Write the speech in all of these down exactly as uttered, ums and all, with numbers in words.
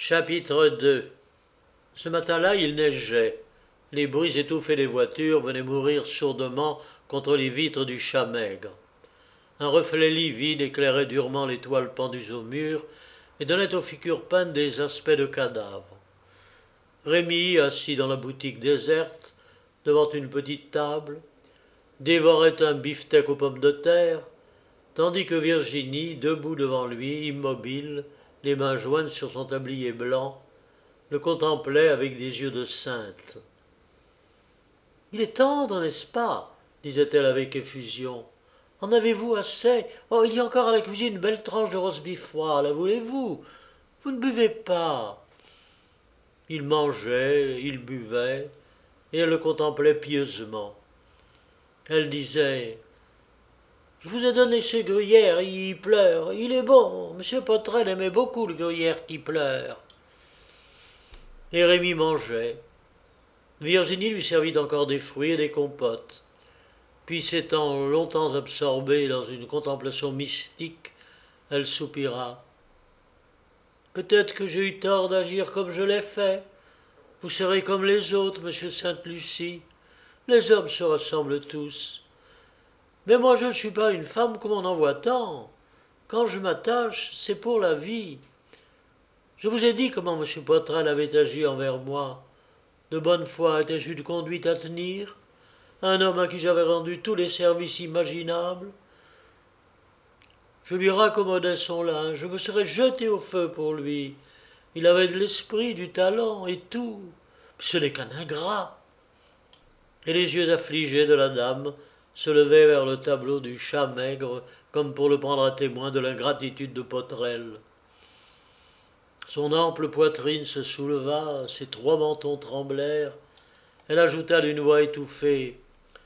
Chapitre deux. Ce matin-là, il neigeait. Les bruits étouffés des voitures venaient mourir sourdement contre les vitres du chat maigre. Un reflet livide éclairait durement les toiles pendues au mur et donnait aux figures peintes des aspects de cadavres. Rémi, assis dans la boutique déserte, devant une petite table, dévorait un beefsteak aux pommes de terre, tandis que Virginie, debout devant lui, immobile, les mains jointes sur son tablier blanc, le contemplait avec des yeux de sainte. « Il est tendre, n'est-ce pas ?» disait-elle avec effusion. « En avez-vous assez? Oh, il y a encore à la cuisine une belle tranche de roast-beef froid, la voulez-vous? Vous ne buvez pas. » Il mangeait, il buvait, et elle le contemplait pieusement. Elle disait « Je vous ai donné ce gruyère, il pleure, il est bon. Monsieur Potrel aimait beaucoup le gruyère qui pleure. » Et Rémi mangeait. Virginie lui servit encore des fruits et des compotes. Puis, s'étant longtemps absorbée dans une contemplation mystique, elle soupira. « Peut-être que j'ai eu tort d'agir comme je l'ai fait. Vous serez comme les autres, monsieur Sainte-Lucie. Les hommes se ressemblent tous. Mais moi, je ne suis pas une femme comme on en voit tant. Quand je m'attache, c'est pour la vie. Je vous ai dit comment M. Potrel avait agi envers moi. De bonne foi étais-je une conduite à tenir? Un homme à qui j'avais rendu tous les services imaginables? Je lui raccommodais son linge, je me serais jeté au feu pour lui. Il avait de l'esprit, du talent et tout. Ce n'est qu'un ingrat. » Et les yeux affligés de la dame se levaient vers le tableau du chat maigre, comme pour le prendre à témoin de l'ingratitude de Potrel. Son ample poitrine se souleva, ses trois mentons tremblèrent. Elle ajouta d'une voix étouffée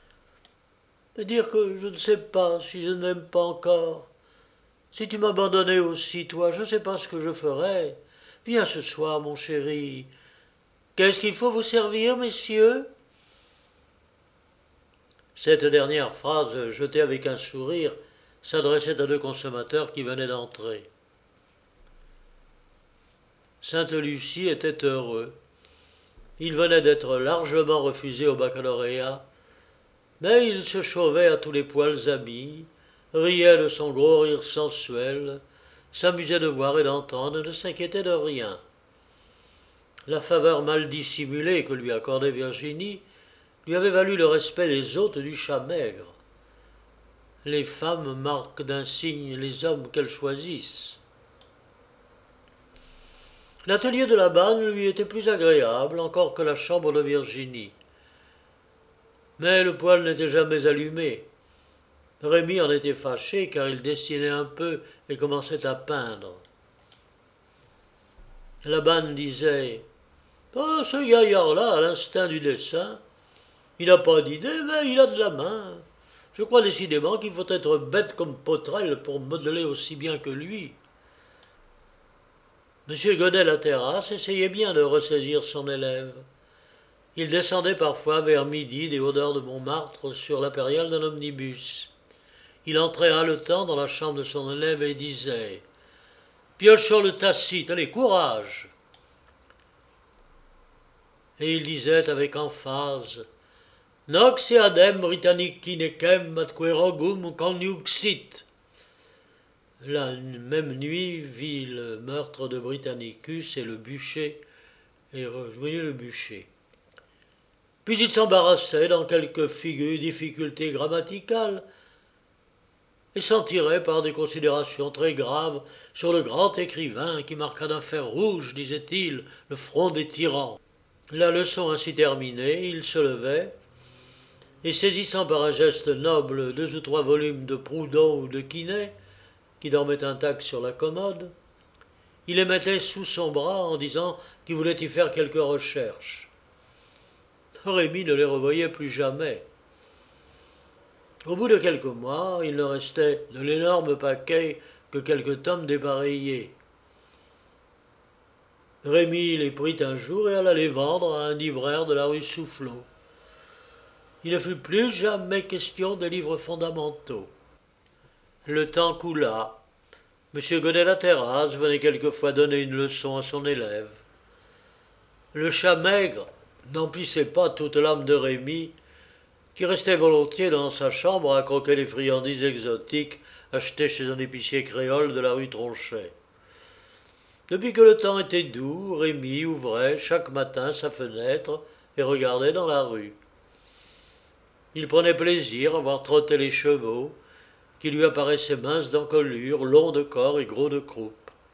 « Mais dire que je ne sais pas si je n'aime pas encore. Si tu m'abandonnais aussi, toi, je ne sais pas ce que je ferais. Viens ce soir, mon chéri. Qu'est-ce qu'il faut vous servir, messieurs ?» Cette dernière phrase, jetée avec un sourire, s'adressait à deux consommateurs qui venaient d'entrer. Sainte-Lucie était heureux. Il venait d'être largement refusé au baccalauréat, mais il se chauvait à tous les poils amis, riait de son gros rire sensuel, s'amusait de voir et d'entendre, ne s'inquiétait de rien. La faveur mal dissimulée que lui accordait Virginie lui avait valu le respect des hôtes du chat maigre. Les femmes marquent d'un signe les hommes qu'elles choisissent. L'atelier de la banne lui était plus agréable encore que la chambre de Virginie. Mais le poêle n'était jamais allumé. Rémi en était fâché car il dessinait un peu et commençait à peindre. La banne disait « Oh, ce gaillard-là a l'instinct du dessin. Il n'a pas d'idée, mais il a de la main. Je crois décidément qu'il faut être bête comme Potrel pour modeler aussi bien que lui. » Monsieur Godet-la-Terrasse essayait bien de ressaisir son élève. Il descendait parfois vers midi des hauteurs de Montmartre sur l'impériale d'un omnibus. Il entrait haletant dans la chambre de son élève et disait « Piochon le Tacite, allez, courage !» Et il disait avec emphase « Nox eadem Britannici necem atque rogum coniuxit » La même nuit vit le meurtre de Britannicus et le bûcher, et rejoignit le bûcher. Puis il s'embarrassait dans quelques figures difficultés grammaticales et s'en tirait par des considérations très graves sur le grand écrivain qui marqua d'un fer rouge, disait-il, le front des tyrans. La leçon ainsi terminée, il se levait, et saisissant par un geste noble deux ou trois volumes de Proudhon ou de Quinet, qui dormait intact sur la commode, il les mettait sous son bras en disant qu'il voulait y faire quelques recherches. Rémi ne les revoyait plus jamais. Au bout de quelques mois, il ne restait de l'énorme paquet que quelques tomes dépareillés. Rémi les prit un jour et alla les vendre à un libraire de la rue Soufflot. Il ne fut plus jamais question des livres fondamentaux. Le temps coula. M. Godel-la-Terrasse venait quelquefois donner une leçon à son élève. Le chat maigre n'emplissait pas toute l'âme de Rémi, qui restait volontiers dans sa chambre à croquer les friandises exotiques achetées chez un épicier créole de la rue Tronchet. Depuis que le temps était doux, Rémi ouvrait chaque matin sa fenêtre et regardait dans la rue. Il prenait plaisir à voir trotter les chevaux, qui lui apparaissaient minces d'encolure, longs de corps et gros de croupe.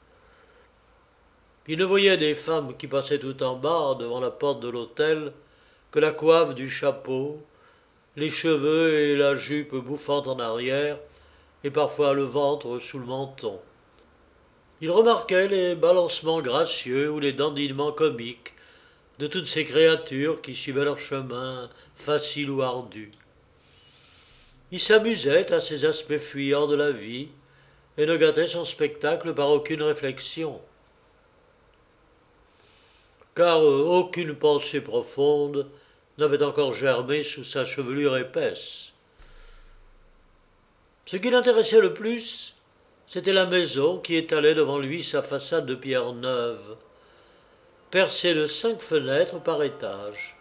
Il ne voyait des femmes qui passaient tout en bas devant la porte de l'hôtel que la coiffe du chapeau, les cheveux et la jupe bouffant en arrière, et parfois le ventre sous le menton. Il remarquait les balancements gracieux ou les dandinements comiques de toutes ces créatures qui suivaient leur chemin, facile ou ardu. Il s'amusait à ces aspects fuyants de la vie et ne gâtait son spectacle par aucune réflexion. Car euh, aucune pensée profonde n'avait encore germé sous sa chevelure épaisse. Ce qui l'intéressait le plus, c'était la maison qui étalait devant lui sa façade de pierre neuve, percée de cinq fenêtres par étage.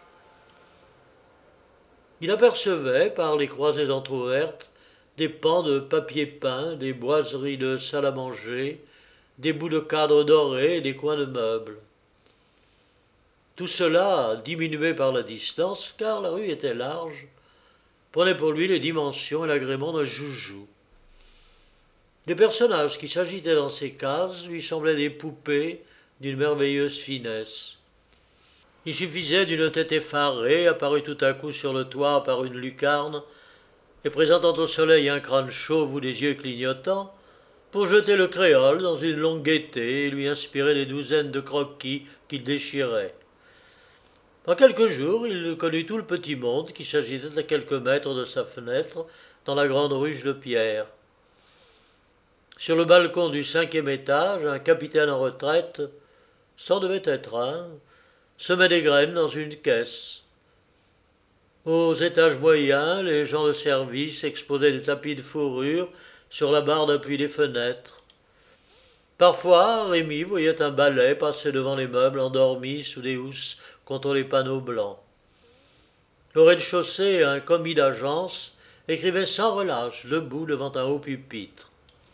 Il apercevait, par les croisées entr'ouvertes, des pans de papier peint, des boiseries de salle à manger, des bouts de cadre dorés et des coins de meubles. Tout cela, diminué par la distance, car la rue était large, prenait pour lui les dimensions et l'agrément d'un joujou. Les personnages qui s'agitaient dans ces cases lui semblaient des poupées d'une merveilleuse finesse. Il suffisait d'une tête effarée, apparue tout à coup sur le toit par une lucarne, et présentant au soleil un crâne chauve ou des yeux clignotants, pour jeter le créole dans une longue gaieté et lui inspirer des douzaines de croquis qu'il déchirait. En quelques jours, il connut tout le petit monde qui s'agitait à quelques mètres de sa fenêtre dans la grande ruche de pierre. Sur le balcon du cinquième étage, un capitaine en retraite, c'en devait être un, semait des graines dans une caisse. Aux étages moyens, les gens de service exposaient des tapis de fourrure sur la barre d'appui des fenêtres. Parfois, Rémi voyait un balai passer devant les meubles endormis sous des housses contre les panneaux blancs. Au rez-de-chaussée, un commis d'agence écrivait sans relâche, debout devant un haut pupitre.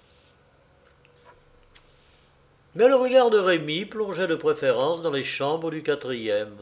Mais le regard de Rémi plongeait de préférence dans les chambres du quatrième.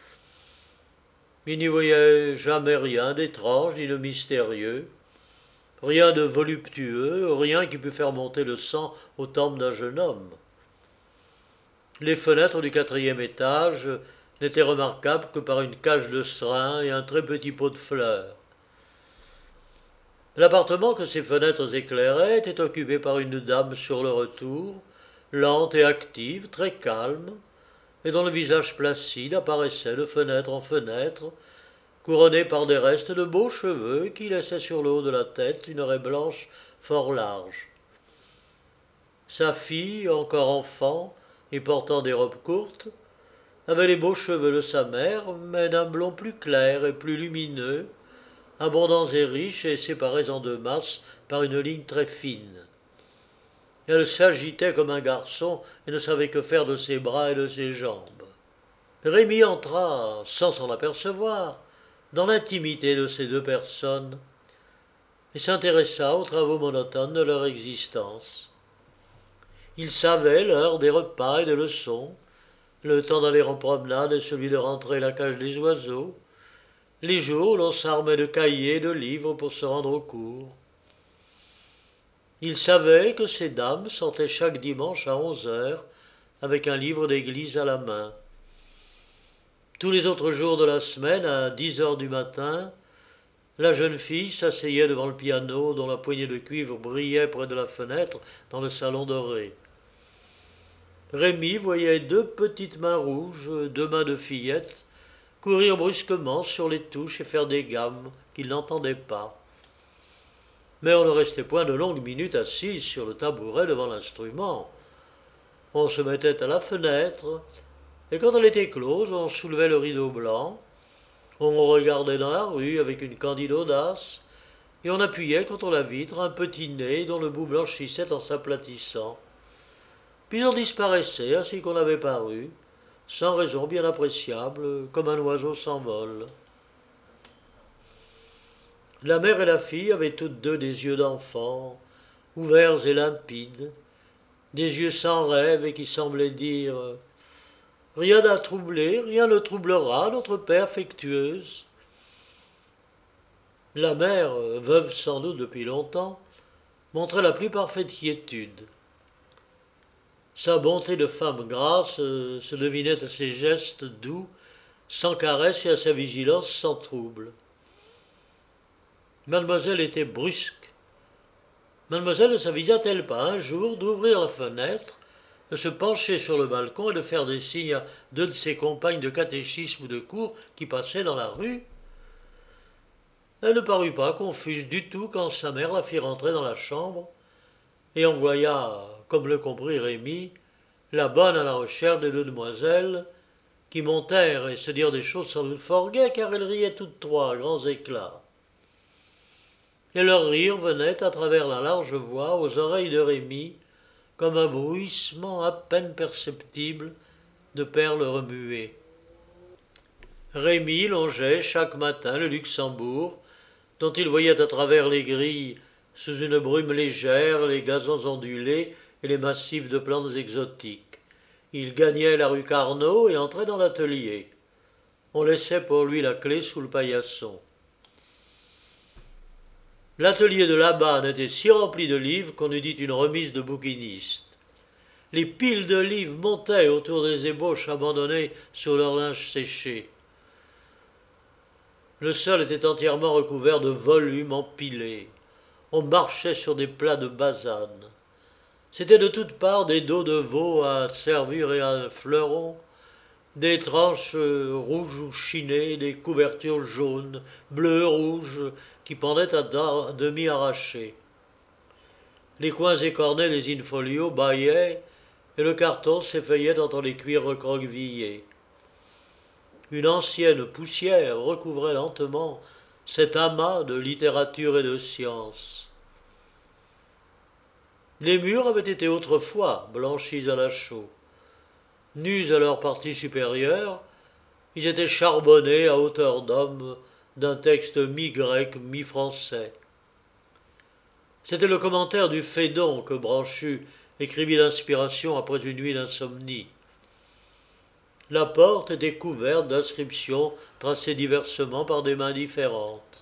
Il n'y voyait jamais rien d'étrange ni de mystérieux, rien de voluptueux, rien qui pût faire monter le sang aux tempes d'un jeune homme. Les fenêtres du quatrième étage n'étaient remarquables que par une cage de serin et un très petit pot de fleurs. L'appartement que ces fenêtres éclairaient était occupé par une dame sur le retour, lente et active, très calme, et dont le visage placide apparaissait de fenêtre en fenêtre, couronné par des restes de beaux cheveux qui laissaient sur le haut de la tête une raie blanche fort large. Sa fille, encore enfant et portant des robes courtes, avait les beaux cheveux de sa mère, mais d'un blond plus clair et plus lumineux, abondants et riches et séparés en deux masses par une ligne très fine. Elle s'agitait comme un garçon et ne savait que faire de ses bras et de ses jambes. Rémi entra, sans s'en apercevoir, dans l'intimité de ces deux personnes et s'intéressa aux travaux monotones de leur existence. Il savait l'heure des repas et des leçons, le temps d'aller en promenade et celui de rentrer la cage des oiseaux, les jours où l'on s'armait de cahiers et de livres pour se rendre au cours. Il savait que ces dames sortaient chaque dimanche à onze heures avec un livre d'église à la main. Tous les autres jours de la semaine, à dix heures du matin, la jeune fille s'asseyait devant le piano dont la poignée de cuivre brillait près de la fenêtre dans le salon doré. Rémi voyait deux petites mains rouges, deux mains de fillette, courir brusquement sur les touches et faire des gammes qu'il n'entendait pas. Mais on ne restait point de longues minutes assis sur le tabouret devant l'instrument. On se mettait à la fenêtre, et quand elle était close, on soulevait le rideau blanc, on regardait dans la rue avec une candide audace, et on appuyait contre la vitre un petit nez dont le bout blanchissait en s'aplatissant. Puis on disparaissait ainsi qu'on avait paru, sans raison bien appréciable, comme un oiseau s'envole. La mère et la fille avaient toutes deux des yeux d'enfant, ouverts et limpides, des yeux sans rêve et qui semblaient dire « Rien n'a troublé, rien ne troublera notre paix affectueuse ». La mère, veuve sans doute depuis longtemps, montrait la plus parfaite quiétude. Sa bonté de femme grasse se devinait à ses gestes doux, sans caresse et à sa vigilance sans trouble. Mademoiselle était brusque. Mademoiselle ne s'avisa-t-elle pas un jour d'ouvrir la fenêtre, de se pencher sur le balcon et de faire des signes à deux de ses compagnes de catéchisme ou de cours qui passaient dans la rue? Elle ne parut pas confuse du tout quand sa mère la fit rentrer dans la chambre et envoya, comme le comprit Rémy, la bonne à la recherche des deux demoiselles, qui montèrent et se dirent des choses sans doute fort gaies, car elles riaient toutes trois à grands éclats. Et leur rire venait à travers la large voie aux oreilles de Rémy, comme un bruissement à peine perceptible de perles remuées. Rémy longeait chaque matin le Luxembourg, dont il voyait à travers les grilles, sous une brume légère, les gazons ondulés et les massifs de plantes exotiques. Il gagnait la rue Carnot et entrait dans l'atelier. On laissait pour lui la clé sous le paillasson. L'atelier de là-bas était si rempli de livres qu'on eût dit une remise de bouquiniste. Les piles de livres montaient autour des ébauches abandonnées sur leur linge séché. Le sol était entièrement recouvert de volumes empilés. On marchait sur des plats de basane. C'étaient de toutes parts des dos de veau à servure et à fleurons, des tranches rouges ou chinées, des couvertures jaunes, bleues, rouges, qui pendaient à demi arrachées. Les coins écornés des in-folios bâillaient, et le carton s'effeuillait entre les cuirs recroquevillés. Une ancienne poussière recouvrait lentement cet amas de littérature et de science. Les murs avaient été autrefois blanchis à la chaux. Nus à leur partie supérieure, ils étaient charbonnés à hauteur d'homme d'un texte mi-grec, mi-français. C'était le commentaire du Phédon que Branchu écrivit l'inspiration après une nuit d'insomnie. La porte était couverte d'inscriptions tracées diversement par des mains différentes.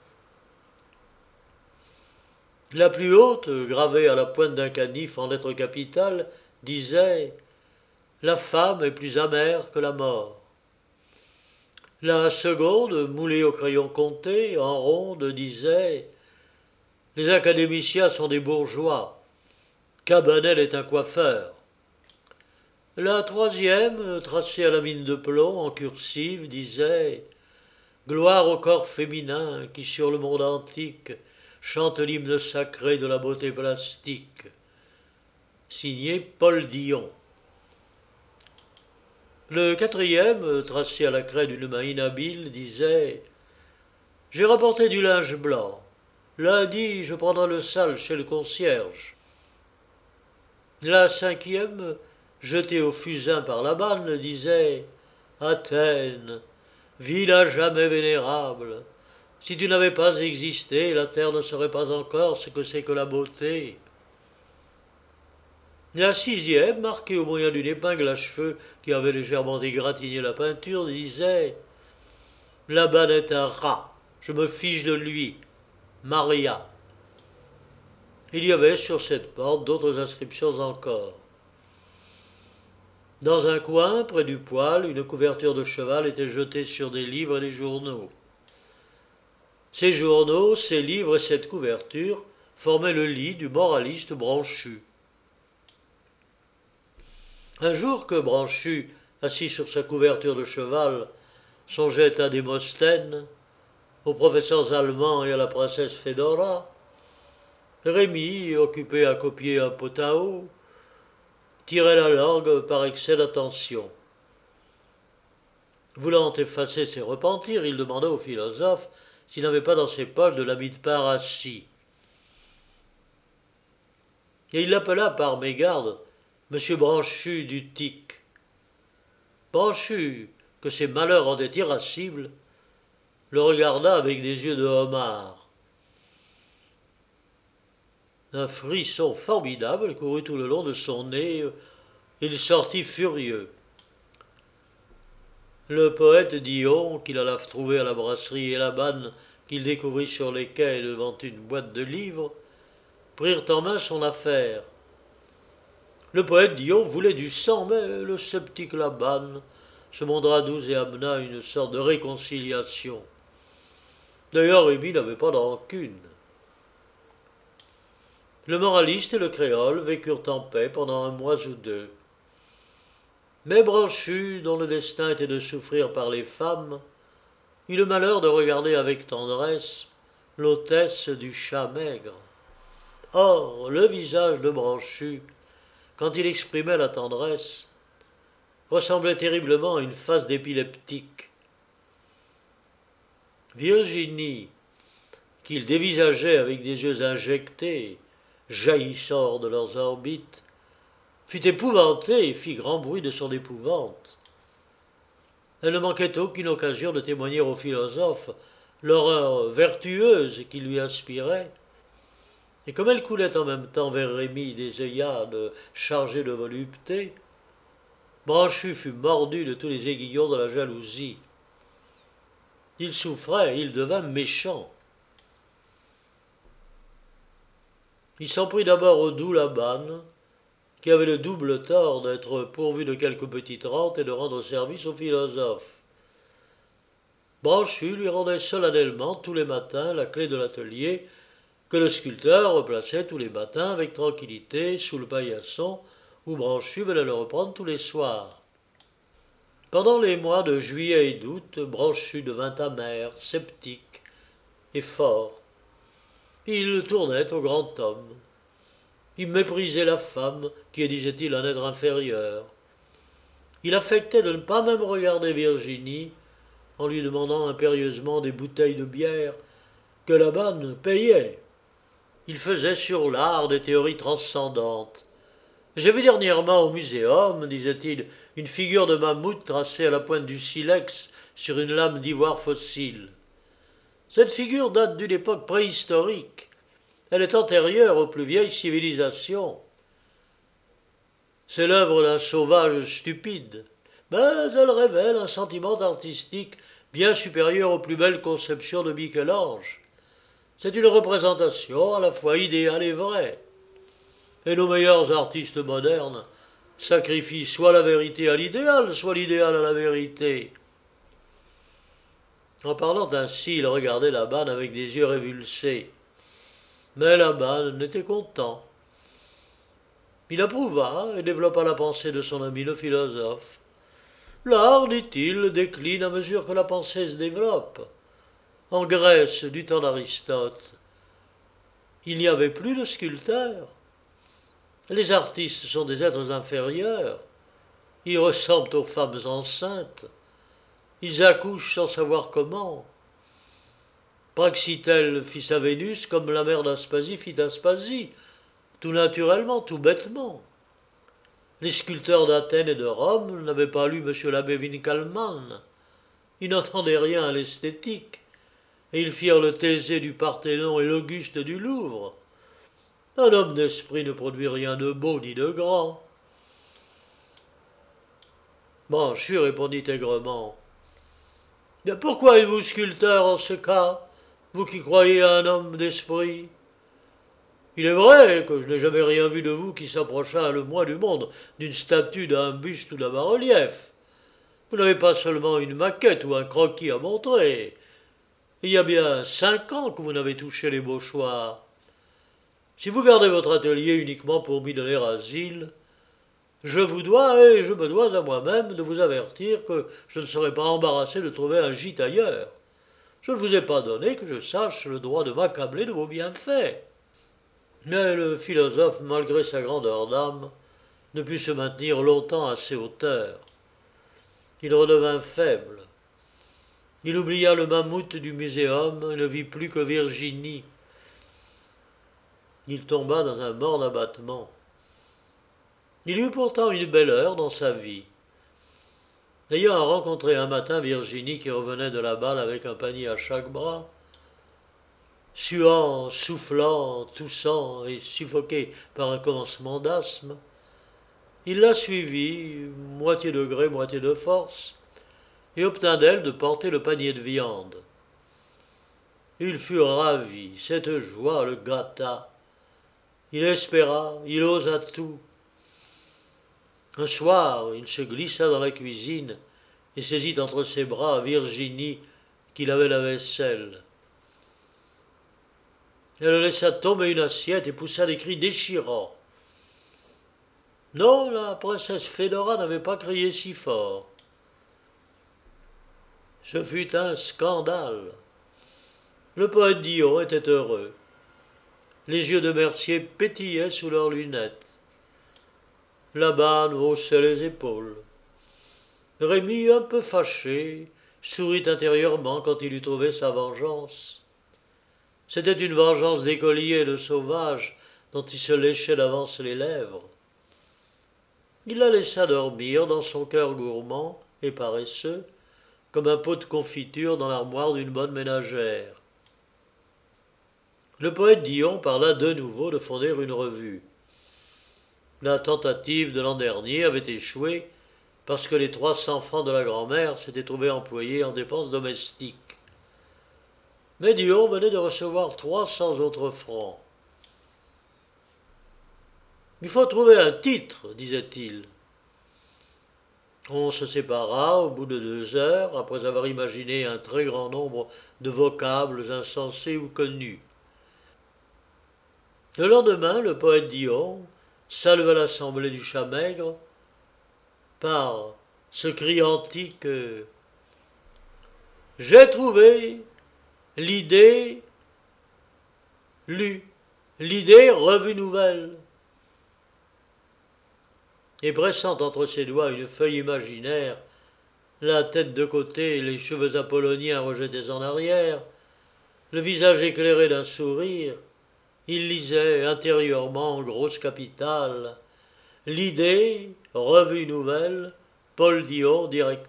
La plus haute, gravée à la pointe d'un canif en lettres capitales, disait « La femme est plus amère que la mort ». La seconde, moulée au crayon compté, en ronde, disait « Les académiciens sont des bourgeois. Cabanel est un coiffeur ». La troisième, tracée à la mine de plomb, en cursive, disait « Gloire au corps féminin qui, sur le monde antique, chante l'hymne sacré de la beauté plastique. » Signé Paul Dion. Le quatrième, tracé à la craie d'une main inhabile, disait « J'ai rapporté du linge blanc. Lundi, je prendrai le sale chez le concierge. » La cinquième, jetée au fusain par la banne, disait « Athènes, ville à jamais vénérable, si tu n'avais pas existé, la terre ne serait pas encore ce que c'est que la beauté. » La sixième, marquée au moyen d'une épingle à cheveux qui avait légèrement égratigné la peinture, disait « La banne est un rat, je me fiche de lui, Maria. » Il y avait sur cette porte d'autres inscriptions encore. Dans un coin, près du poêle, une couverture de cheval était jetée sur des livres et des journaux. Ces journaux, ces livres et cette couverture formaient le lit du moraliste Branchu. Un jour que Branchu, assis sur sa couverture de cheval, songeait à Démosthène, aux professeurs allemands et à la princesse Fédora, Rémy, occupé à copier un potao, tirait la langue par excès d'attention. Voulant effacer ses repentirs, il demanda au philosophe s'il n'avait pas dans ses poches de l'ami de pain rassis. Et il l'appela par mégarde Monsieur Branchu du Tic. Branchu, que ses malheurs rendaient irascible, le regarda avec des yeux de homard. Un frisson formidable courut tout le long de son nez. Il sortit furieux. Le poète Dion, qu'il alla trouver à la brasserie et la banne qu'il découvrit sur les quais devant une boîte de livres, prirent en main son affaire. Le poète Dion voulait du sang, mais le sceptique Labanne se montra doux et amena une sorte de réconciliation. D'ailleurs, Rémi n'avait pas de rancune. Le moraliste et le créole vécurent en paix pendant un mois ou deux. Mais Branchu, dont le destin était de souffrir par les femmes, eut le malheur de regarder avec tendresse l'hôtesse du chat maigre. Or, le visage de Branchu, quand il exprimait la tendresse, ressemblait terriblement à une face d'épileptique. Virginie, qu'il dévisageait avec des yeux injectés, jaillissant hors de leurs orbites, fut épouvantée et fit grand bruit de son épouvante. Elle ne manquait aucune occasion de témoigner au philosophe l'horreur vertueuse qu'il lui inspirait, et comme elle coulait en même temps vers Rémi des œillades chargées de volupté, Branchu fut mordu de tous les aiguillons de la jalousie. Il souffrait, il devint méchant. Il s'en prit d'abord au doux Labanne, qui avait le double tort d'être pourvu de quelques petites rentes et de rendre service au philosophe. Branchu lui rendait solennellement tous les matins la clé de l'atelier que le sculpteur replaçait tous les matins avec tranquillité sous le paillasson où Branchu venait le reprendre tous les soirs. Pendant les mois de juillet et d'août, Branchu devint amer, sceptique et fort. Il tournait au grand homme. Il méprisait la femme, qui est, disait-il, un être inférieur. Il affectait de ne pas même regarder Virginie, en lui demandant impérieusement des bouteilles de bière que Labanne payait. Il faisait sur l'art des théories transcendantes. J'ai vu dernièrement au muséum, disait-il, une figure de mammouth tracée à la pointe du silex sur une lame d'ivoire fossile. Cette figure date d'une époque préhistorique. Elle est antérieure aux plus vieilles civilisations. C'est l'œuvre d'un sauvage stupide, mais elle révèle un sentiment artistique bien supérieur aux plus belles conceptions de Michel-Ange. C'est une représentation à la fois idéale et vraie. Et nos meilleurs artistes modernes sacrifient soit la vérité à l'idéal, soit l'idéal à la vérité. En parlant ainsi, il regardait Labanne avec des yeux révulsés. Mais Labanne n'était content. Il approuva et développa la pensée de son ami le philosophe. L'art, dit-il, décline à mesure que la pensée se développe. En Grèce, du temps d'Aristote, il n'y avait plus de sculpteurs. Les artistes sont des êtres inférieurs. Ils ressemblent aux femmes enceintes. Ils accouchent sans savoir comment. Praxitèle fit sa Vénus comme la mère d'Aspasie fit Aspasie, tout naturellement, tout bêtement. Les sculpteurs d'Athènes et de Rome n'avaient pas lu M. l'abbé Winkelmann. Ils n'entendaient rien à l'esthétique, et ils firent le Thésée du Parthénon et l'Auguste du Louvre. Un homme d'esprit ne produit rien de beau ni de grand. Branchu répondit aigrement. « Mais pourquoi êtes-vous sculpteur en ce cas, vous qui croyez à un homme d'esprit ? Il est vrai que je n'ai jamais rien vu de vous qui s'approchât le moins du monde d'une statue, d'un buste ou d'un bas-relief. Vous n'avez pas seulement une maquette ou un croquis à montrer. Il y a bien cinq ans que vous n'avez touché les Beauchoirs. Si vous gardez votre atelier uniquement pour m'y donner asile, je vous dois et je me dois à moi-même de vous avertir que je ne serai pas embarrassé de trouver un gîte ailleurs. Je ne vous ai pas donné, que je sache, le droit de m'accabler de vos bienfaits. » Mais le philosophe, malgré sa grandeur d'âme, ne put se maintenir longtemps à ses hauteurs. Il redevint faible. Il oublia le mammouth du muséum et ne vit plus que Virginie. Il tomba dans un morne abattement. Il eut pourtant une belle heure dans sa vie. Ayant rencontré un matin Virginie qui revenait de la balle avec un panier à chaque bras, suant, soufflant, toussant et suffoqué par un commencement d'asthme, il la suivit, moitié de gré, moitié de force, et obtint d'elle de porter le panier de viande. Il fut ravi, cette joie le gâta. Il espéra, il osa tout. Un soir, il se glissa dans la cuisine et saisit entre ses bras Virginie qui lavait la vaisselle. Elle laissa tomber une assiette et poussa des cris déchirants. Non, la princesse Fedora n'avait pas crié si fort. Ce fut un scandale. Le poète Dion était heureux. Les yeux de Mercier pétillaient sous leurs lunettes. Laban haussait les épaules. Rémi, un peu fâché, sourit intérieurement quand il eut trouvé sa vengeance. C'était une vengeance d'écolier et de sauvage dont il se léchait d'avance les lèvres. Il la laissa dormir dans son cœur gourmand et paresseux, comme un pot de confiture dans l'armoire d'une bonne ménagère. Le poète Dion parla de nouveau de fonder une revue. La tentative de l'an dernier avait échoué parce que les trois cents francs de la grand-mère s'étaient trouvés employés en dépenses domestiques. Mais Dion venait de recevoir trois cents autres francs. « Il faut trouver un titre, disait-il. On se sépara au bout de deux heures, après avoir imaginé un très grand nombre de vocables insensés ou connus. Le lendemain, le poète Dion salua l'assemblée du chat maigre par ce cri antique « J'ai trouvé l'idée lue, l'idée revue nouvelle !» Et pressant entre ses doigts une feuille imaginaire, la tête de côté et les cheveux apolloniens rejetés en arrière, le visage éclairé d'un sourire, il lisait intérieurement en grosse capitale « L'idée, revue nouvelle, Paul Dion, directeur ».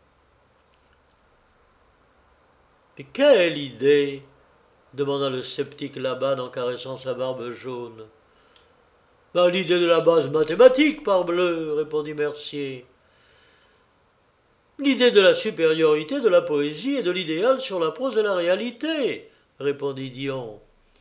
« Mais quelle idée ?» demanda le sceptique Laban en caressant sa barbe jaune. « Ben, l'idée de la base mathématique, parbleu, répondit Mercier. L'idée de la supériorité de la poésie et de l'idéal sur la prose et la réalité, répondit Dion.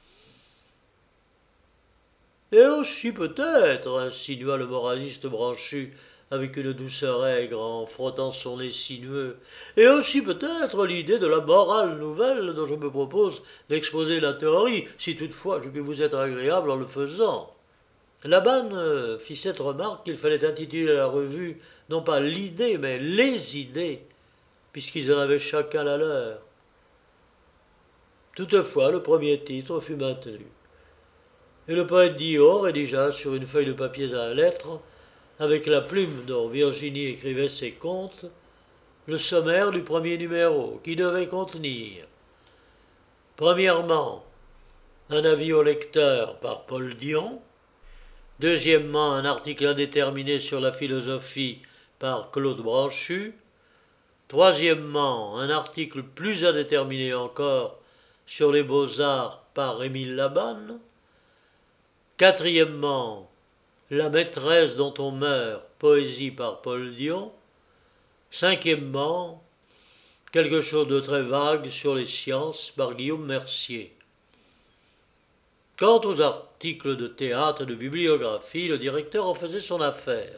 Et aussi peut-être, insinua le moraliste branchu avec une douceur aigre en frottant son nez sinueux, et aussi peut-être l'idée de la morale nouvelle dont je me propose d'exposer la théorie, si toutefois je puis vous être agréable en le faisant. Laban fit cette remarque qu'il fallait intituler la revue non pas l'idée, mais les idées, puisqu'ils en avaient chacun la leur. Toutefois, le premier titre fut maintenu. Et le poète Dion rédigea sur une feuille de papier à lettres, avec la plume dont Virginie écrivait ses contes, le sommaire du premier numéro, qui devait contenir, premièrement, un avis au lecteur par Paul Dion, deuxièmement, un article indéterminé sur la philosophie par Claude Branchu, troisièmement, un article plus indéterminé encore sur les beaux-arts par Émile Laban, quatrièmement, la maîtresse dont on meurt, poésie par Paul Dion, cinquièmement, quelque chose de très vague sur les sciences par Guillaume Mercier. Quant aux articles de théâtre et de bibliographie, le directeur en faisait son affaire.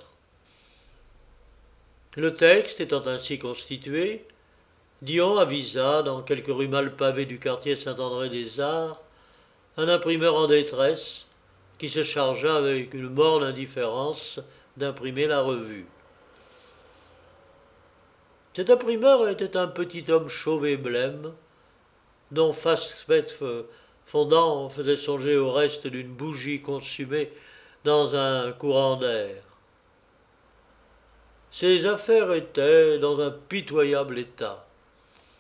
Le texte étant ainsi constitué, Dion avisa, dans quelques rues mal pavées du quartier Saint-André-des-Arts, un imprimeur en détresse qui se chargea avec une morne indifférence d'imprimer la revue. Cet imprimeur était un petit homme chauve et blême, dont face-faite fondant faisait songer au reste d'une bougie consumée dans un courant d'air. Ses affaires étaient dans un pitoyable état.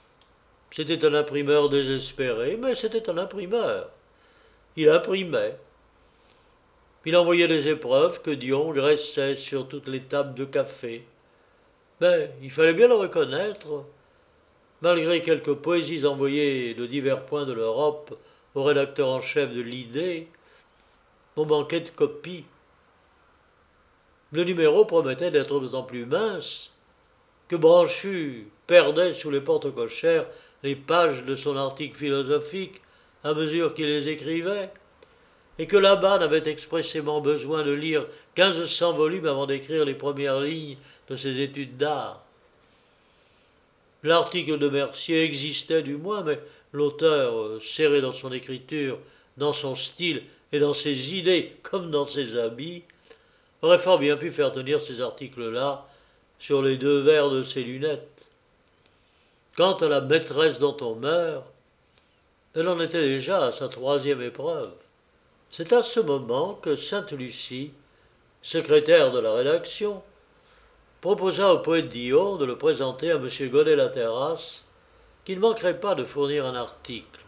C'était un imprimeur désespéré, mais c'était un imprimeur. Il imprimait. Il envoyait les épreuves que Dion graissait sur toutes les tables de café. Mais il fallait bien le reconnaître, malgré quelques poésies envoyées de divers points de l'Europe au rédacteur en chef de l'Idée, on manquait de copies. Le numéro promettait d'être d'autant plus mince que Branchu perdait sous les portes cochères les pages de son article philosophique à mesure qu'il les écrivait, et que Labanne avait expressément besoin de lire quinze cents volumes avant d'écrire les premières lignes de ses études d'art. L'article de Mercier existait du moins, mais l'auteur, serré dans son écriture, dans son style et dans ses idées comme dans ses habits, aurait fort bien pu faire tenir ces articles-là sur les deux verres de ses lunettes. Quant à la maîtresse dont on meurt, elle en était déjà à sa troisième épreuve. C'est à ce moment que Sainte-Lucie, secrétaire de la rédaction, proposa au poète Dion de le présenter à M. Godet-Laterras, qui ne manquerait pas de fournir un article.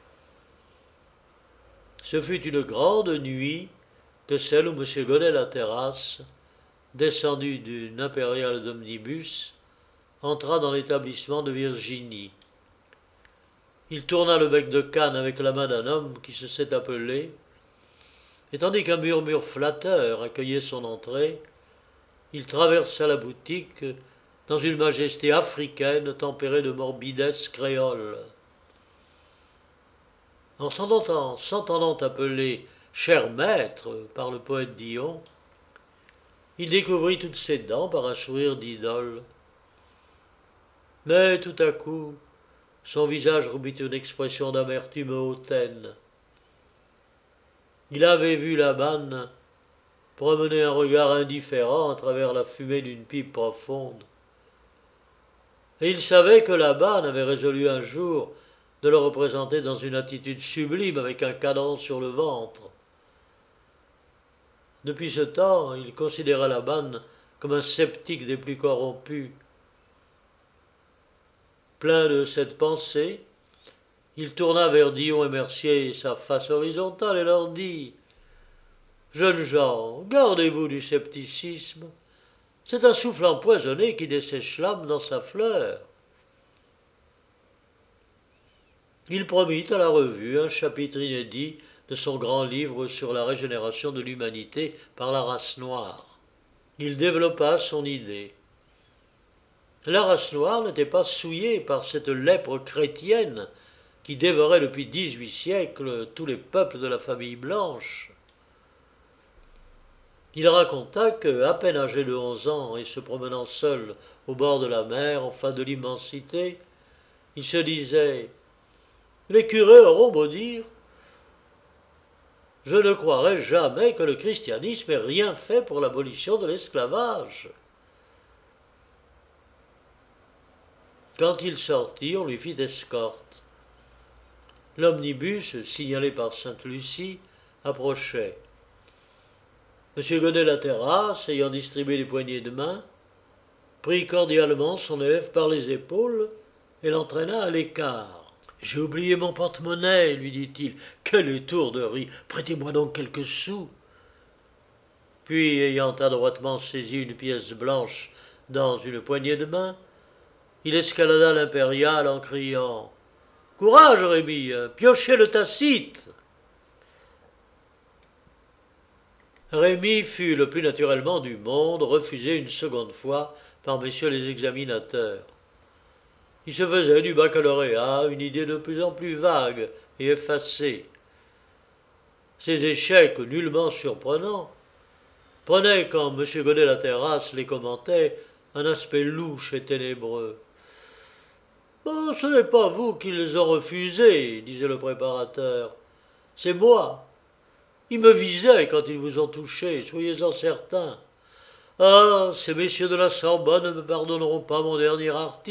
Ce fut une grande nuit que celle où M. Godet-Laterras, descendu d'une impériale d'omnibus, entra dans l'établissement de Virginie. Il tourna le bec de canne avec la main d'un homme qui se sait appelé, et tandis qu'un murmure flatteur accueillait son entrée, il traversa la boutique dans une majesté africaine tempérée de morbidesse créole. En s'entendant, s'entendant appeler « cher maître » par le poète Dion, il découvrit toutes ses dents par un sourire d'idole. Mais tout à coup, son visage remit une expression d'amertume hautaine. Il avait vu Labanne promener un regard indifférent à travers la fumée d'une pipe profonde. Et il savait que Labanne avait résolu un jour de le représenter dans une attitude sublime avec un cadran sur le ventre. Depuis ce temps, il considéra Labanne comme un sceptique des plus corrompus. Plein de cette pensée, il tourna vers Dion et Mercier sa face horizontale et leur dit « Jeunes gens, gardez-vous du scepticisme. C'est un souffle empoisonné qui dessèche l'âme dans sa fleur. » Il promit à la revue un chapitre inédit de son grand livre sur la régénération de l'humanité par la race noire. Il développa son idée. La race noire n'était pas souillée par cette lèpre chrétienne qui dévorait depuis dix-huit siècles tous les peuples de la famille blanche. Il raconta que, à peine âgé de onze ans et se promenant seul au bord de la mer, en fin de l'immensité, il se disait « Les curés auront beau dire, je ne croirai jamais que le christianisme ait rien fait pour l'abolition de l'esclavage. » Quand il sortit, on lui fit escorte. L'omnibus, signalé par Sainte-Lucie, approchait. M. Godet-Laterras, ayant distribué les poignées de main, prit cordialement son élève par les épaules et l'entraîna à l'écart. « J'ai oublié mon porte-monnaie, lui dit-il. Quelle étourderie! Prêtez-moi donc quelques sous. » Puis, ayant adroitement saisi une pièce blanche dans une poignée de main, il escalada l'impériale en criant « Courage, Rémi, piochez le Tacite !» Rémi fut le plus naturellement du monde refusé une seconde fois par messieurs les examinateurs. Il se faisait du baccalauréat une idée de plus en plus vague et effacée. Ces échecs, nullement surprenants, prenaient, quand M. Godet-Laterras les commentait, un aspect louche et ténébreux. « Oh, ce n'est pas vous qui les ont refusés, disait le préparateur. C'est moi. Ils me visaient quand ils vous ont touché, soyez-en certains. Ah, ces messieurs de la Sorbonne ne me pardonneront pas mon dernier article. »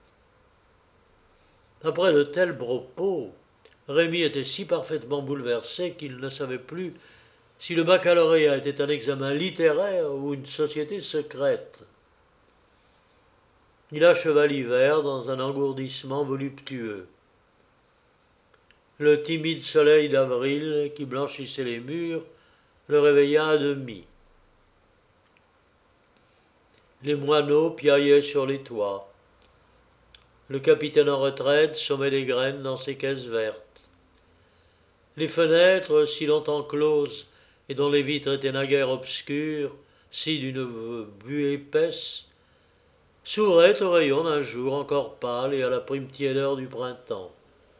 Après de tels propos, Rémi était si parfaitement bouleversé qu'il ne savait plus si le baccalauréat était un examen littéraire ou une société secrète. Il acheva l'hiver dans un engourdissement voluptueux. Le timide soleil d'avril, qui blanchissait les murs, le réveilla à demi. Les moineaux piaillaient sur les toits. Le capitaine en retraite sommait des graines dans ses caisses vertes. Les fenêtres, si longtemps closes et dont les vitres étaient naguère obscures, si d'une buée épaisse, s'ouvraient aux rayons d'un jour encore pâle et à la prime tiédeur du printemps.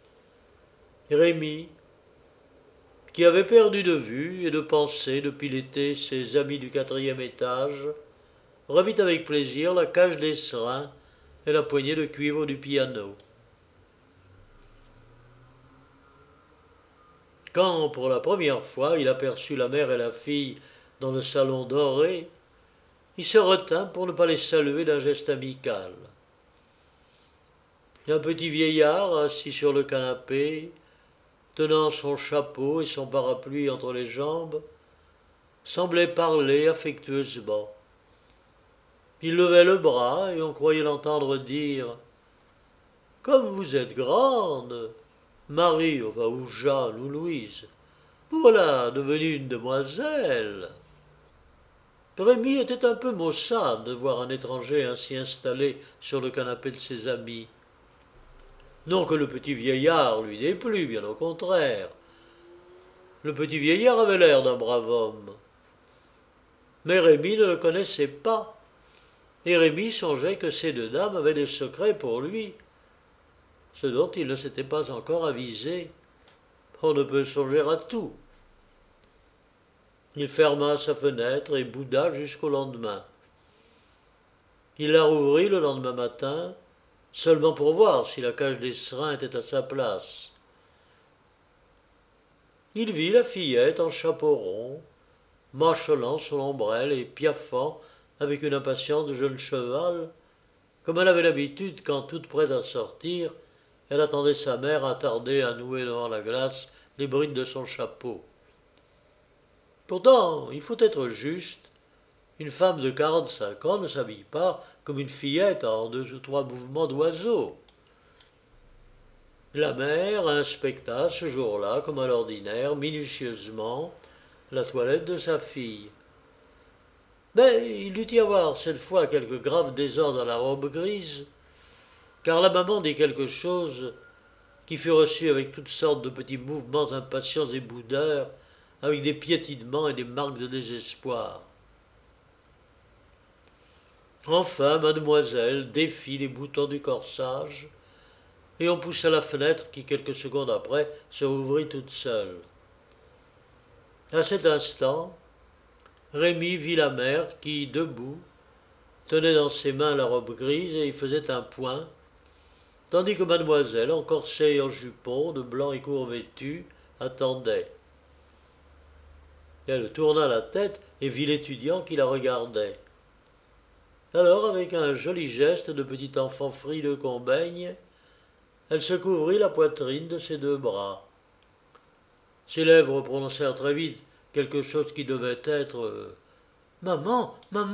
Rémi, qui avait perdu de vue et de pensée depuis l'été ses amis du quatrième étage, revit avec plaisir la cage des serins et la poignée de cuivre du piano. Quand, pour la première fois, il aperçut la mère et la fille dans le salon doré, il se retint pour ne pas les saluer d'un geste amical. Un petit vieillard, assis sur le canapé, tenant son chapeau et son parapluie entre les jambes, semblait parler affectueusement. Il levait le bras et on croyait l'entendre dire « Comme vous êtes grande, Marie, enfin, ou Jeanne, ou Louise, vous voilà devenue une demoiselle. » Rémi était un peu maussade de voir un étranger ainsi installé sur le canapé de ses amis. Non que le petit vieillard lui déplut, bien au contraire. Le petit vieillard avait l'air d'un brave homme. Mais Rémi ne le connaissait pas, et Rémi songeait que ces deux dames avaient des secrets pour lui, ce dont il ne s'était pas encore avisé. On ne peut songer à tout. Il ferma sa fenêtre et bouda jusqu'au lendemain. Il la rouvrit le lendemain matin, seulement pour voir si la cage des serins était à sa place. Il vit la fillette en chapeau rond, mâcholant son ombrelle et piaffant avec une impatience de jeune cheval, comme elle avait l'habitude quand, toute prête à sortir, elle attendait sa mère attardée à nouer devant la glace les brides de son chapeau. Pourtant, il faut être juste, une femme de quarante-cinq ans ne s'habille pas comme une fillette en deux ou trois mouvements d'oiseau. La mère inspecta ce jour-là, comme à l'ordinaire, minutieusement, la toilette de sa fille. Mais il dut y avoir cette fois quelque grave désordre dans la robe grise, car la maman dit quelque chose qui fut reçu avec toutes sortes de petits mouvements impatients et boudeurs, avec des piétinements et des marques de désespoir. Enfin, mademoiselle défit les boutons du corsage, et on poussa la fenêtre qui, quelques secondes après, se rouvrit toute seule. À cet instant, Rémi vit la mère qui, debout, tenait dans ses mains la robe grise et y faisait un point, tandis que mademoiselle, en corset et en jupon, de blanc et court vêtue, attendait. Elle tourna la tête et vit l'étudiant qui la regardait. Alors, avec un joli geste de petit enfant frileux qu'on baigne, elle se couvrit la poitrine de ses deux bras. Ses lèvres prononcèrent très vite quelque chose qui devait être euh, « Maman, maman !»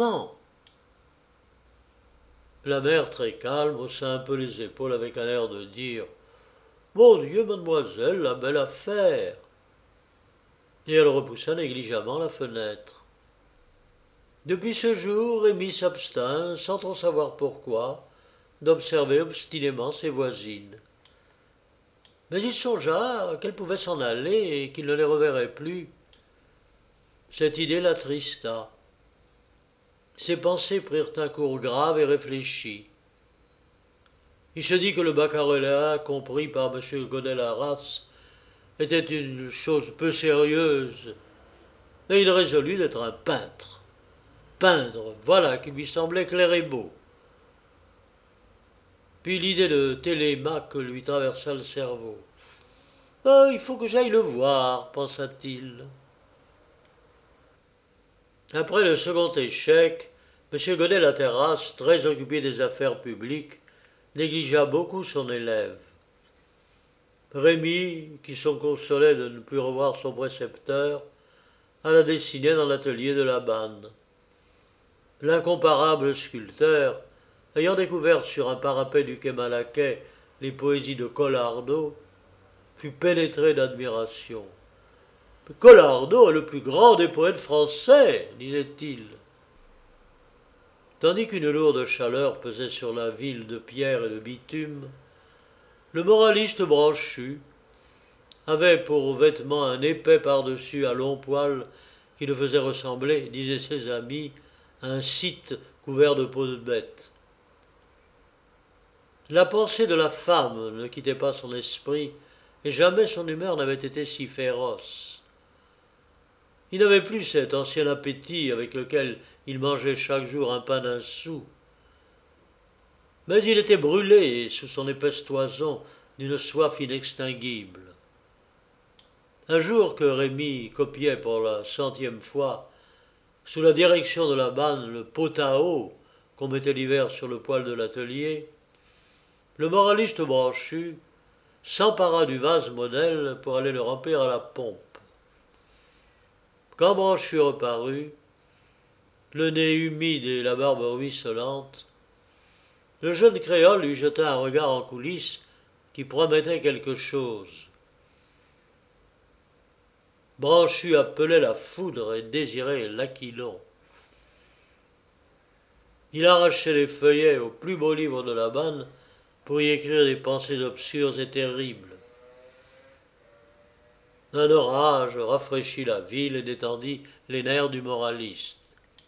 La mère, très calme, haussa un peu les épaules avec un air de dire « Mon Dieu, mademoiselle, la belle affaire !» Et elle repoussa négligemment la fenêtre. Depuis ce jour, Rémi s'abstint, sans trop savoir pourquoi, d'observer obstinément ses voisines. Mais il songea qu'elles pouvaient s'en aller et qu'il ne les reverrait plus. Cette idée l'attrista. Ses pensées prirent un cours grave et réfléchi. Il se dit que le baccalauréat compris par M Godet-Larras était une chose peu sérieuse, et il résolut d'être un peintre. Peindre, voilà qui lui semblait clair et beau. Puis l'idée de Télémaque lui traversa le cerveau. « Oh, il faut que j'aille le voir, pensa-t-il. » Après le second échec, M Godet-Larras, très occupé des affaires publiques, négligea beaucoup son élève. Rémi, qui se consolait de ne plus revoir son précepteur, alla dessiner dans l'atelier de la Banne. L'incomparable sculpteur ayant découvert sur un parapet du quai Malaquais les poésies de Collardo, fut pénétré d'admiration. « Collardo est le plus grand des poètes français, disait-il. » Tandis qu'une lourde chaleur pesait sur la ville de pierre et de bitume, le moraliste branchu avait pour vêtement un épais par-dessus à longs poils qui le faisait ressembler, disaient ses amis, à un scythe couvert de peau de bête. La pensée de la femme ne quittait pas son esprit, et jamais son humeur n'avait été si féroce. Il n'avait plus cet ancien appétit avec lequel il mangeait chaque jour un pain d'un sou. Mais il était brûlé sous son épaisse toison d'une soif inextinguible. Un jour que Rémy copiait pour la centième fois, sous la direction de la banne, le pot à eau qu'on mettait l'hiver sur le poêle de l'atelier, le moraliste branchu s'empara du vase modèle pour aller le remplir à la pompe. Quand Branchu reparut, le nez humide et la barbe ruisselante, le jeune créole lui jeta un regard en coulisses qui promettait quelque chose. Branchu appelait la foudre et désirait l'aquilon. Il arrachait les feuillets au plus beau livre de la banne pour y écrire des pensées obscures et terribles. Un orage rafraîchit la ville et détendit les nerfs du moraliste.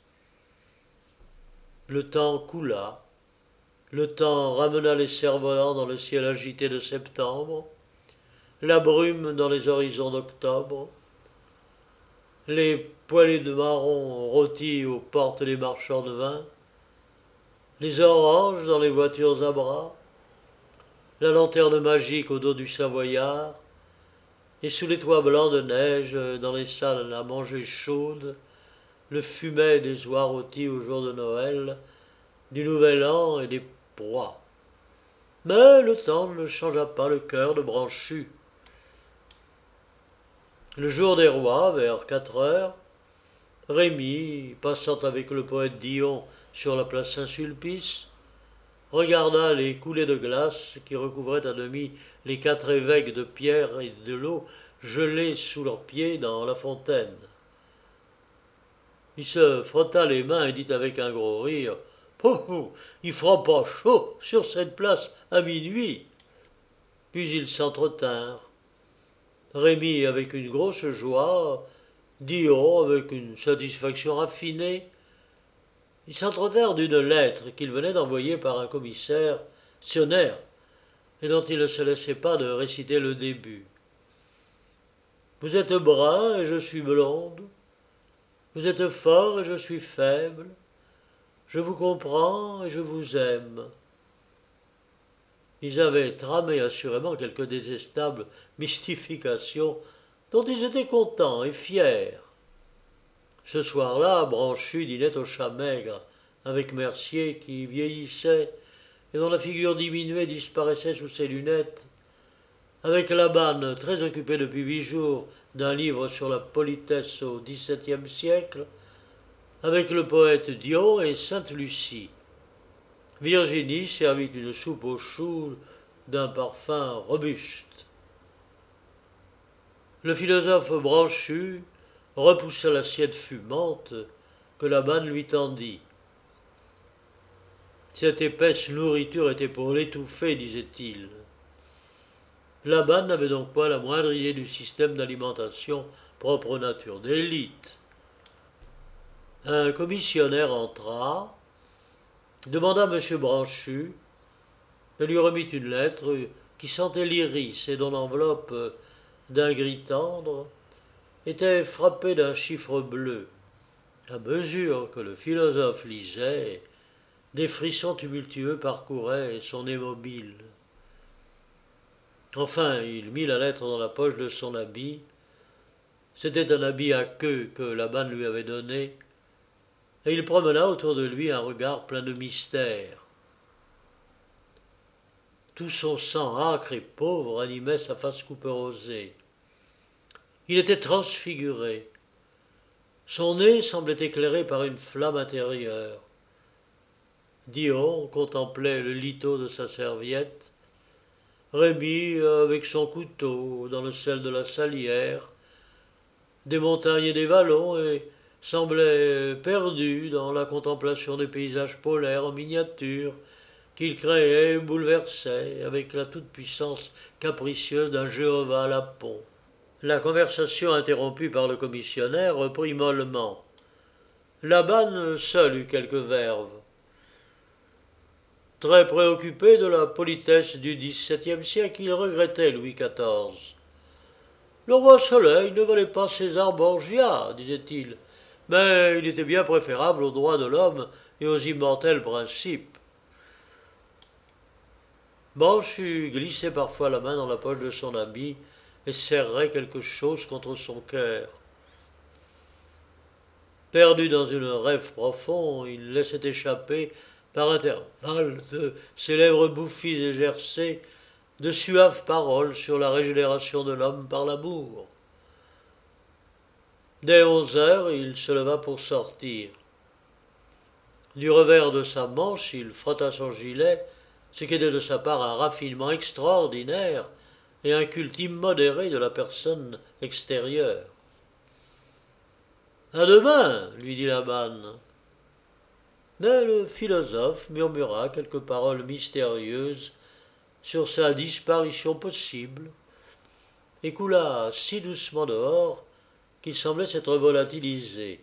Le temps coula, le temps ramena les cerfs-volants dans le ciel agité de septembre, la brume dans les horizons d'octobre, les poêlées de marron rôties aux portes des marchands de vin, les oranges dans les voitures à bras, la lanterne magique au dos du Savoyard, et sous les toits blancs de neige, dans les salles à manger chaudes, le fumet des oies rôties au jour de Noël, du Nouvel An et des proies. Mais le temps ne changea pas le cœur de Branchu. Le jour des rois, vers quatre heures, Rémy, passant avec le poète Dion sur la place Saint-Sulpice, regarda les coulées de glace qui recouvraient à demi les quatre évêques de pierre et de l'eau gelés sous leurs pieds dans la fontaine. Il se frotta les mains et dit avec un gros rire « Pouh, il fera pas chaud sur cette place à minuit !» Puis ils s'entretinrent. Rémy avec une grosse joie, Dion avec une satisfaction raffinée. Ils s'entretinrent d'une lettre qu'il venait d'envoyer par un commissaire, Sionner, et dont il ne se laissait pas de réciter le début. « Vous êtes brun et je suis blonde. Vous êtes fort et je suis faible. Je vous comprends et je vous aime. » Ils avaient tramé assurément quelque désestable mystification dont ils étaient contents et fiers. Ce soir-là, Branchu dînait au chat maigre, avec Mercier qui vieillissait et dont la figure diminuée disparaissait sous ses lunettes, avec la banne très occupée depuis huit jours d'un livre sur la politesse au dix-septième siècle, avec le poète Dion et Sainte Lucie. Virginie servit une soupe aux choux d'un parfum robuste. Le philosophe Branchu repoussa l'assiette fumante que la banne lui tendit. Cette épaisse nourriture était pour l'étouffer, disait-il. La banne n'avait donc pas la moindre idée du système d'alimentation propre aux natures d'élite. Un commissionnaire entra, demanda à M. Branchu, et lui remit une lettre qui sentait l'iris et dont l'enveloppe, d'un gris tendre, était frappée d'un chiffre bleu. À mesure que le philosophe lisait, des frissons tumultueux parcouraient son nez mobile. Enfin, il mit la lettre dans la poche de son habit. C'était un habit à queue que la banne lui avait donné, et il promena autour de lui un regard plein de mystère. Tout son sang âcre et pauvre animait sa face couperosée. Il était transfiguré. Son nez semblait éclairé par une flamme intérieure. Dion contemplait le lito de sa serviette, Rémi, avec son couteau dans le sel de la salière, des montagnes et des vallons, et semblait perdu dans la contemplation des paysages polaires en miniature qu'il créait et bouleversait avec la toute-puissance capricieuse d'un Jéhovah Lapon. La conversation interrompue par le commissionnaire reprit mollement. Laban seul eut quelques verves. Très préoccupé de la politesse du dix-septième siècle, il regrettait Louis quatorze. Le roi Soleil ne valait pas César Borgia, disait-il, mais il était bien préférable aux droits de l'homme et aux immortels principes. Manchu glissait parfois la main dans la poche de son habit et serrait quelque chose contre son cœur. Perdu dans un rêve profond, il laissait échapper, par intervalles de ses lèvres bouffies et gercées, de suaves paroles sur la régénération de l'homme par l'amour. Dès onze heures, il se leva pour sortir. Du revers de sa manche, il frotta son gilet, ce qui était de sa part un raffinement extraordinaire et un culte immodéré de la personne extérieure. « À demain, lui dit Laban. » Mais le philosophe murmura quelques paroles mystérieuses sur sa disparition possible, et coula si doucement dehors qu'il semblait s'être volatilisé.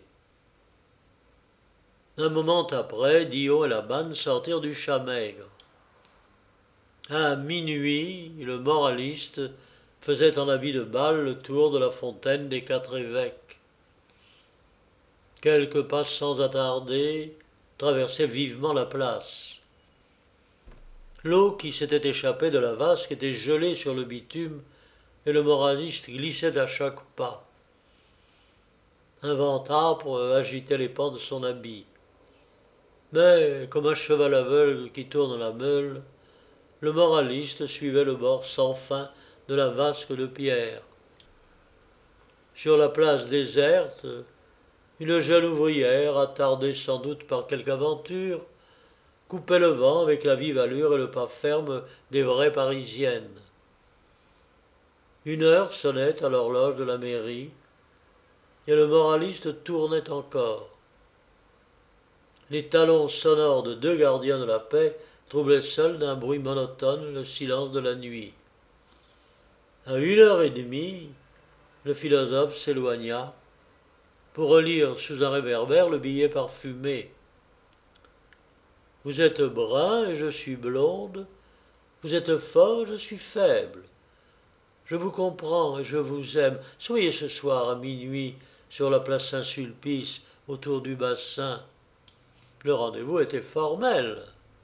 Un moment après, Dion et Laban sortirent du chat maigre. À minuit, le moraliste faisait en habit de bal le tour de la fontaine des quatre évêques. Quelques passants attardés traversaient vivement la place. L'eau qui s'était échappée de la vasque était gelée sur le bitume et le moraliste glissait à chaque pas. Un vent âpre agitait les pans de son habit. Mais, comme un cheval aveugle qui tourne la meule, le moraliste suivait le bord sans fin de la vasque de pierre. Sur la place déserte, une jeune ouvrière, attardée sans doute par quelque aventure, coupait le vent avec la vive allure et le pas ferme des vraies Parisiennes. Une heure sonnait à l'horloge de la mairie, et le moraliste tournait encore. Les talons sonores de deux gardiens de la paix troublaient seuls d'un bruit monotone le silence de la nuit. À une heure et demie, le philosophe s'éloigna pour relire sous un réverbère le billet parfumé. « Vous êtes brun et je suis blonde, vous êtes fort, je suis faible. Je vous comprends et je vous aime. Soyez ce soir à minuit sur la place Saint-Sulpice autour du bassin. » Le rendez-vous était formel.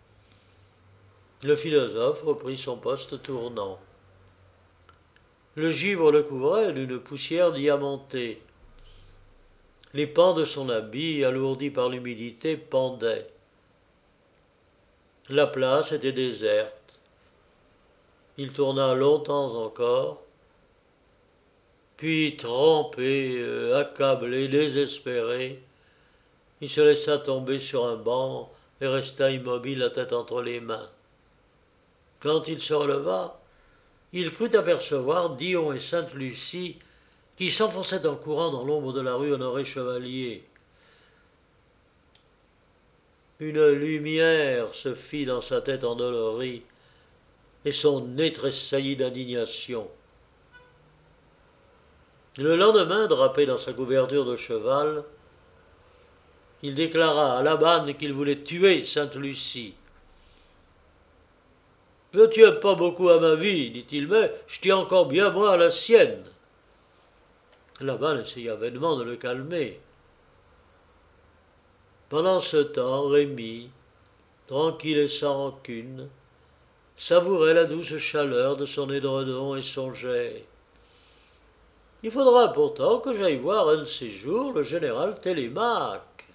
Le philosophe reprit son poste tournant. Le givre le couvrait d'une poussière diamantée. Les pans de son habit, alourdis par l'humidité, pendaient. La place était déserte. Il tourna longtemps encore, puis trempé, euh, accablé, désespéré, il se laissa tomber sur un banc et resta immobile, la tête entre les mains. Quand il se releva, il crut apercevoir Dion et Sainte-Lucie qui s'enfonçaient en courant dans l'ombre de la rue Honoré-Chevalier. Une lumière se fit dans sa tête endolorie, et son nez tressaillit d'indignation. Le lendemain, drapé dans sa couverture de cheval, il déclara à Laban qu'il voulait tuer Sainte-Lucie. « Je ne tiens pas beaucoup à ma vie, dit-il, mais je tiens encore bien moins à la sienne. » Laban essaya vainement de le calmer. Pendant ce temps, Rémi, tranquille et sans rancune, savourait la douce chaleur de son édredon et songeait. Il faudra pourtant que j'aille voir un de ces jours le général Télémaque.